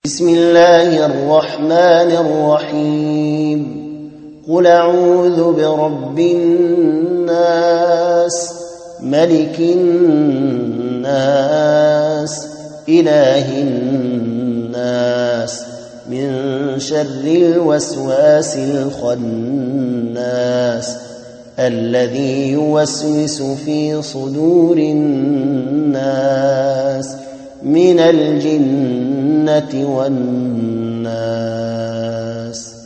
بسم الله الرحمن الرحيم قل أعوذ برب الناس ملك الناس إله الناس من شر الوسواس الخناس الذي يوسوس في صدور الناس من الجنة والناس.